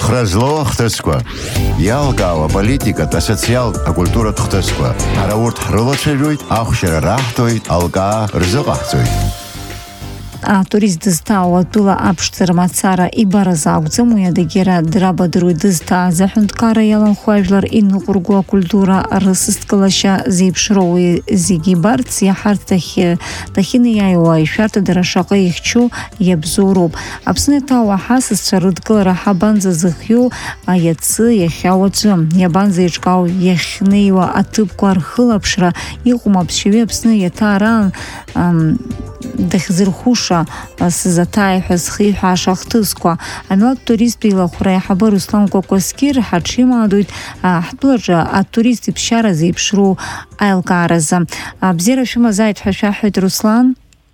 Хразло хтысква. Ялгава политика та социал культура хтысква. Араурт хрылочевюй, ахшера рахтуй, алга рзыгахтуй. Турист дызта уатула апшцыр мацара ибаразагцым уядагера драбадруй дызта захунткара ялан хуажлар инну кургуа культура рысысткалаша зейпшроуи зигибарц яхарт тахины яйуа ишарта дарашаqa ихчу ябзуруб. Апсны тауа хасысча рыдкылара хабанза зыхью аяцы яхяуаджым. Ябанза ичкау яхнейва атыпку архылапшра ихума пшеве апсны ятаран дахзырхуша сзатайха схиха шахтысква амилат турист билахура хабар Руслан Кокоскир хачима дуит хтлажа турист бшара зипшру айлгараза бзера шума зайт хашахит Руслан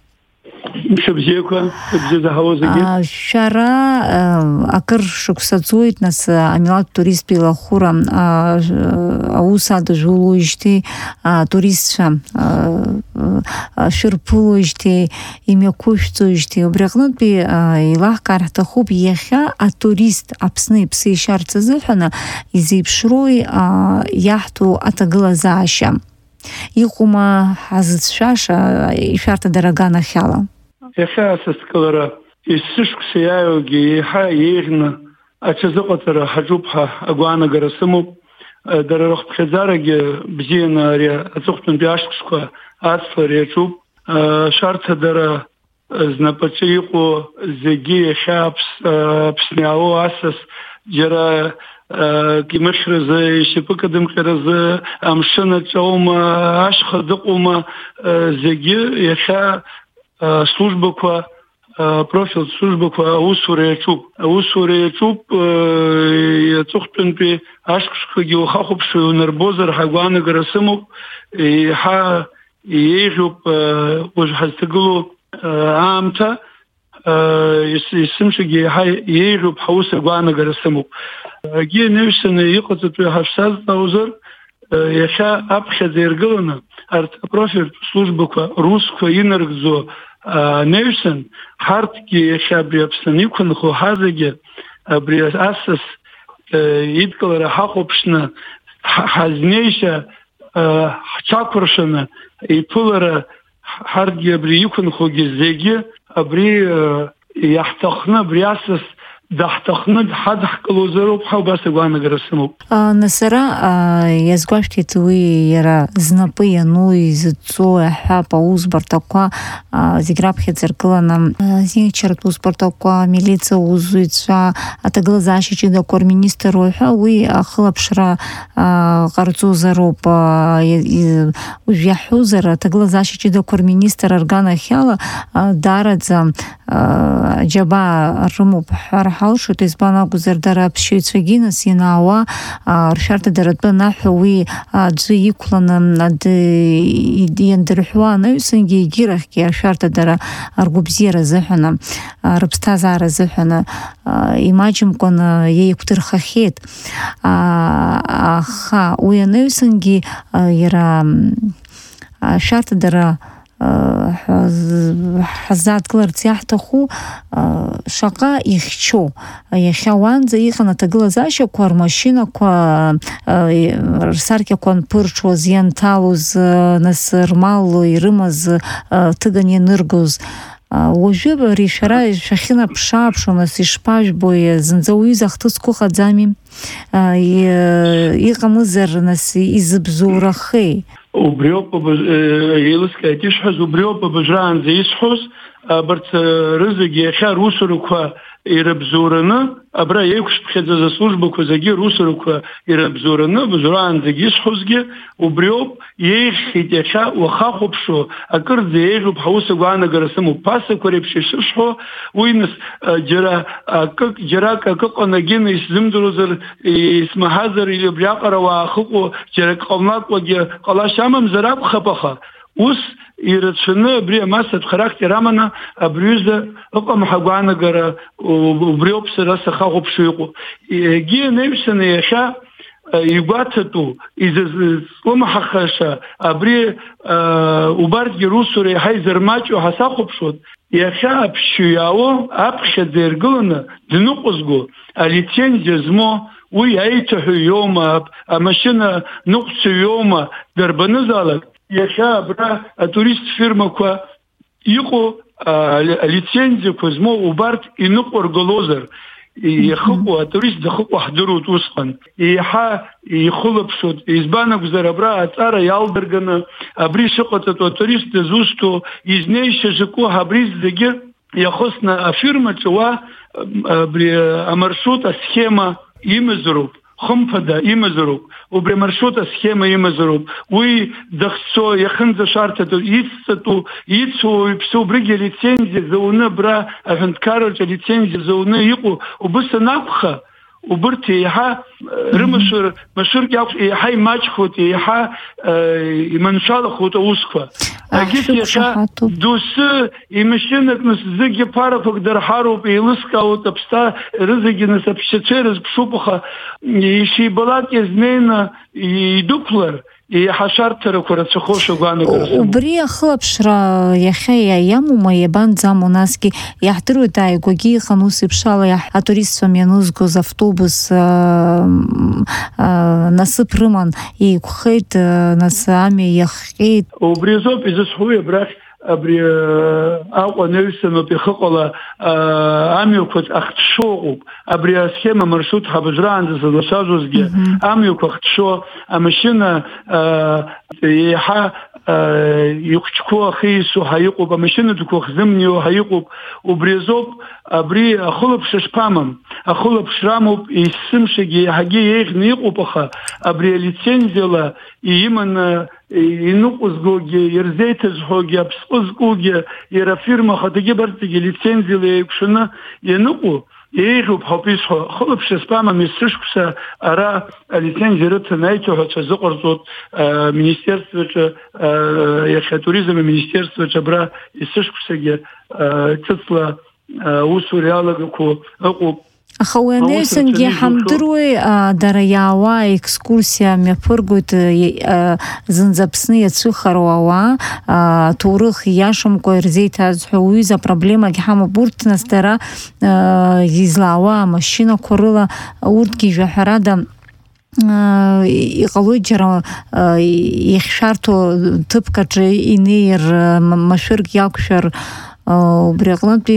шара акыр шуксацуит нас амилат турист билахура ауса дажулуишти туристша шырпулуишти имякушцуишти обрягнутби илах карта хуб яха турист апсны псы шарца зыхана изипшруй яхту атаглазаша ихума хазшаша ишарта дорогана хяла яха састкалара исшксяюги ха егна ачазоqatara хажупха агуана гарасыму дарарах хазараге бзина ария ацухтун биашксква асфаречу шарта дара знапачиqo зеги хапс псняо асас жара кимшрзе шипкадым хразы амшына чаума ашхадыкума зеги яха службаква профил службаква усуречуп яцухтунпи ашкшхаги ухахупши унарбозар хагуана гарасыму ха ежуп ужхастыгылу амта исымшиги ха ежуп хауса гуана гарасыму ги невшаны иқатыту хашсаз таузар яха апха зергылана арт профиль службаква руссква инаргзо невшан хартки яха бриапсан икунху хазаги бриас асас идкалара хахупшна хазнейша чакуршана ипулара хартги абри икунху гизеги абри яхтахна бриасас дахтахнад хадах клозеров хабаса гуана гарасыму насара язгваштит уи яра знапы яну изцо хапа узбартаква зиграбхецеркылана зинчерт узбартаква милиция узуитша атаглазашичи да корминистер ойха уи ахлапшра гарцузароп ужяхузара атаглазашичи да корминистер аргана хяла дарадза джаба румуп حالشو تزبانا گذردارا بشیتوگی نسیناوا رشارت درد نحوی جزی یکلن دیندرحوا نوسنگی گیره که رشارت در ارگوبزیر زحنا ربستازار زحنا ایماجم کن یکتر خخیت خا وی نوسنگی یرا شارت در حزات كلرت يحتخو شقا يخشو يخوان زي خنا تغلازاشو كور ماشينا كو رساركي كون пырчо зенталуз насырмалу ирымаз тыгане ныргуз ожеб ришара шахина пшапшо нас ишпаш бое зынзауи захтыску хадзами иqamызер нас избзурахи وبريوب يلسك تشحز وبريوب بجران زي يسحز برت رزق يخا روسركوا يربزورنا ابرا يكش بخذ за службу козаги русруква يربزورنا بجران زي يسحزги وبريوب يخيت يخا وخاخبشو اكر زيجو بحوس غانا غرسمو باس كوريبششو وينس جرا كقناجين يسزمدروزر اسم حاضر يبيقرا واخو جرا قلناق وجه قلاشامم زراب خبخه وس يرتشنا بري ماسة خراكتي رامنا بريوزا أقام حقوانا جرا وبريوبس راسا خاغو بشيقو جي نيمسنا يشا يقاتتو إذا سلم حخشا بري وبارد يروسوري هاي زرماچو حساقو بشود иахьа аԥшьҩао аԥхьаӡа иргыланы дныҟәызго алицензиа змо уи аиҭаҳәаҩ иоума, амашьына ныҟәцаҩ иоума дарбанызаалак, иахьа абра атурист фирмақәа иҟоу алицензиақәа змоу убарҭ иныҟәыргалозар, ихыҟоу атурист дахыҟоу ҳдыруеит усҟан. Еиҳа ихылаԥшуеит, избан акәзар абра аҵара иалдырганы абри шыҟаҵатәу атурист дызусҭоу изнеишьа закәу абри зегьы иахысны афирмаҿы уа абри амаршрут асхема имазароуп, хымԥада имазароуп, убри амаршрут асхема имазароуп, уи дахьцо иахьынӡашәарҭатәу ицҵатәу ицуа иԥсы убригьы алицензиа зауны абра аҳәынҭқарраҿы алицензиа зауны иҟоу убыс анакәха, убырҭ еиҳа рымашәырк еиҳа имаҷхоит, еиҳа иманшәалахоит аусқәа. Агьыс иахьа доусы имашьынакны зегьы ԥарақәак дырҳароуп, еилыскаауеит аԥсҭа рызегьы нас аԥшьацәа ирызԥшуп, аха ишибалак иазнеины идәықәлар иҳашарҭарақәа рацәахоу шагәанагарц. Убри ахылаԥшра иахьа иамоума, иабанӡаму, насгьы иаҳдыруеит ааигәагьы иҟан ус еиԥшала атуристцәа мҩанызгоз автобус насыԥ рыман еиқәхеит, нас амҩа иахҟьеит. Убри азоуп изысҳәои абрахь абри Аҟәа анаҩсаноуп ихыҟала амҩақәа ахҭшо ыҟоуп. Абри асхема маршрут ҳабыжраанӡа сызлацәажәозгьы амҩақәа ахҭшо, амашьына еиҳа ихәҷқәоу ахьеису ҳа иҟоуп, амашьына дуқәа хзымниоу ҳа иҟоуп. Убри азоуп абри ахылаԥшра шԥамам, ахылаԥшра амоуп, есымшагьы еиҳагьы еиӷьны иҟоуп, аха абри алицензиала иманы иныҟәызгоугьы, ирзеиҭазҳәогьы, аԥсҟы зкугьы, иара афирма ахаҭагьы барҭгьы лицензиала еиқәшаны ианыҟәу еиӷьуп ҳауп исҳәо. Хылаԥшра зԥамам, есышықәса ара алицензиа рыҭаны аиҭаҳәацәа зыҟарҵоит министерстваҿы, иахьа атуризм аминистерстваҿы абра есышықәсагьы ҿыцла аусура иалагақәоу ыҟоуп. Аха уи анаҩсангьы ҳамдыруеи дара иаауа екскурсиа мҩаԥыргоит зынӡа Аԥсны иацәыхароу ауаа аҭоурых иашамкәа ирзеиҭазҳәо уҩыза проблемагьы ҳамоуп. Урҭ нас дара излаауа амашьынақәа рыла урҭгьы ижәаҳәарада иҟалоит џьара иахьшәарҭоу ҭыԥк аҿы инеир, машәырк иақәшәар, убри аҟнытәи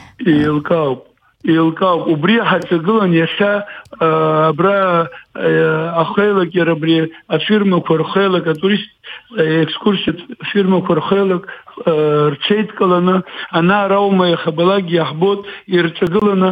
Илкауп, убри ҳаҿагылан иахьа абра ахеилак, иара абри афирмақәа рхеилак, атурист екскурсиатә фирмақәа рхеилак рҽеидкыланы, ана аума иахабалак иаҳбот ирҿагыланы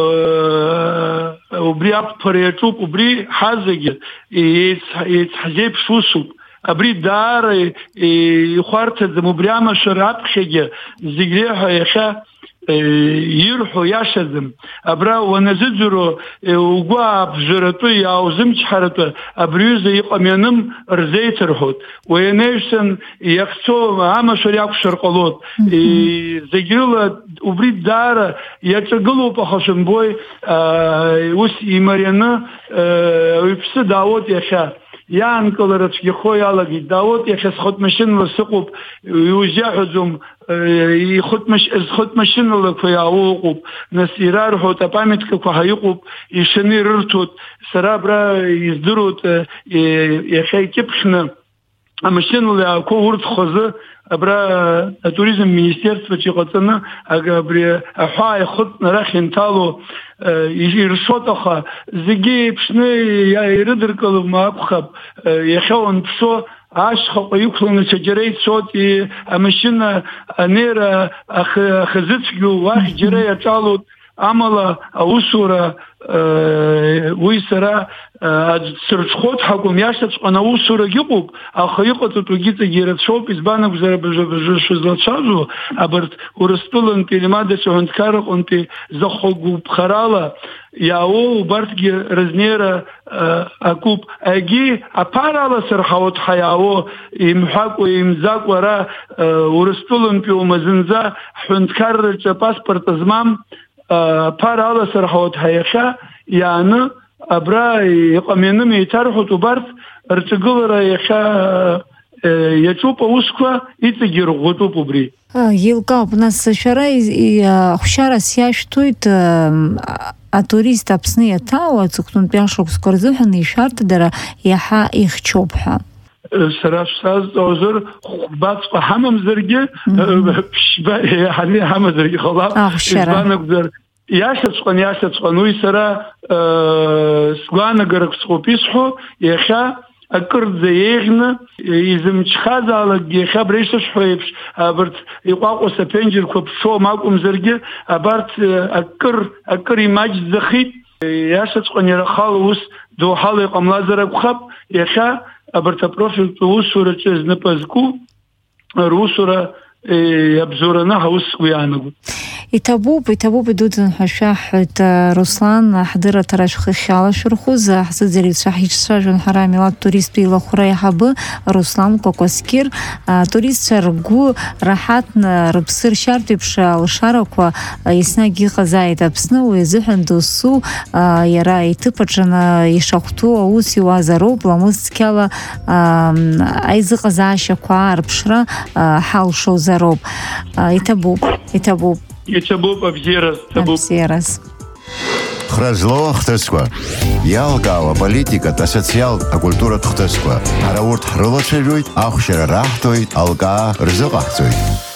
убри аԥԥара иаҿуп, убри ҳазегьы еицҳзеиԥш усуп. Абри даара ихәарҭаӡам, убри амашәара аԥхьагьы зегь реиҳа иахьа ирҳәо иашаӡам. Абра уаназыӡырҩо угәы аабжаратәы, иааузымчҳаратәы абриҩыза иҟам ианым рзеиҭарҳәоит. Уи анаҩсан иахьцо амашәара иақәшәар ҟалоит. Зегь рыла убри даара иаҿагылоуп, аха шәымбои ус имарианы иԥсы даауеит иахьа. Иаанкылара цәгьахо иалагеит, даауеит иахьа схыҭ машьынала сыҟоуп, иузиаҳәаӡом, зхыҭ машьыналақәа иаауа ыҟоуп, нас ирарҳәоит, апамиаткақәа ҳа иҟоуп, ишаны ирырҭоит. Сара абра издыруеит иахьа икьыԥхьны амашьынала иаақәоу урҭ хазы абра атуризм министерстваҿы иҟаҵаны абри аҳәаа ихыҵны арахь инҭало иршот, аха зегьы еиԥшны ирыдыркылом акәхап. Иахьа уанԥшо ашьхаҟа иқәланы џьара ицот, амашьына анеира ахазыцәгьоу уахь џьара иаҿалоит. Амала аусура уи сара сырҽхәоит ҳакәым, иашаҵәҟьаны аусурагь ыҟоуп, аха иҟаҵатәу гьыҵагьы ирацәоуп. Избан акәзар шәызлацәажәо абарҭ Урыстәылантәи Лимадацәа аҳәынҭқарраҟынтәи захәагәыԥхарала иаауоу убарҭгьы рызнеира акуп. Агьи аԥара аласырҳауеит ҳа иаауо, имҳәакәа имӡакәа ара Урыстәылантәи оума зынӡа ҳҳәынҭқарраҿы апаспорт змам аԥара аласырҳауеит ҳа иахьа иааны абра иҟам ианым еиҭарҳәоит. Убарҭ рҿагылара иахьа иаҿуп аусқәа, иҵегьы ирӷәӷәатәуп убри. Еилкаауп, нас шәара хәшьарас иашәҭоит атурист Аԥсны иаҭаау аҵыхәтәантәи ашықәсқәа рзыҳәан ишәарҭадара иаҳа ихьчоуп ҳәа. Сара шәсазҵаауазар, хәбаҵәҟьа ҳамамзаргьы, ԥшьба ҳамазаргьы ҟалап. Избанакәзар, иашьаҵәҟьан уи сара сгәаанагарак сҟоуп исҳәо, иахьа акырӡа еиӷьны, изымчхазаалакгьы иахьа абра ишышҳәо еиԥш, абарҭ иҟәаҟәас аԥенџьырқәа ԥшоом акәымзаргьы, абарҭ акыр имаҷӡахит, иашьаҵәҟьан иара ахала ус доуҳала иҟамлазар акәхап, иахьа абарҭ апрофильтә усураҿы знапы зку русура иабзоураны ҳаус сгәы иаанагоит. Иҭабуп идуӡӡан ҳәа шәаҳҳәоит, Руслан, ҳдырраҭара шәхыхьалашәырхәыз ҳзыӡырҩцәа ҳицәажәон ҳара амилаҭтә туристтә еилахәыра аиҳабы Руслан Кәакәасқьыр. Туристцәа ргәы раҳаҭны рыԥсы ршьартә еиԥш алшарақәа еснагь иҟазааит Аԥсны, уи азыҳәан досу иара иҭыԥаҿы ишахәҭоу аус иуазароуп, ламыс цқьала аизыҟазаашьақәа аарԥшра ҳалшозароуп. Иҭабуп. Абзиараз. Хразло хҭысқәа, иалкаауа аполитикатә, асоциалтә, акультуратә хҭысқәа. Ҳара урҭ ҳрылацәажәоит, ахәшьара раҳҭоит, алкаа рзыҟаҳҵоит.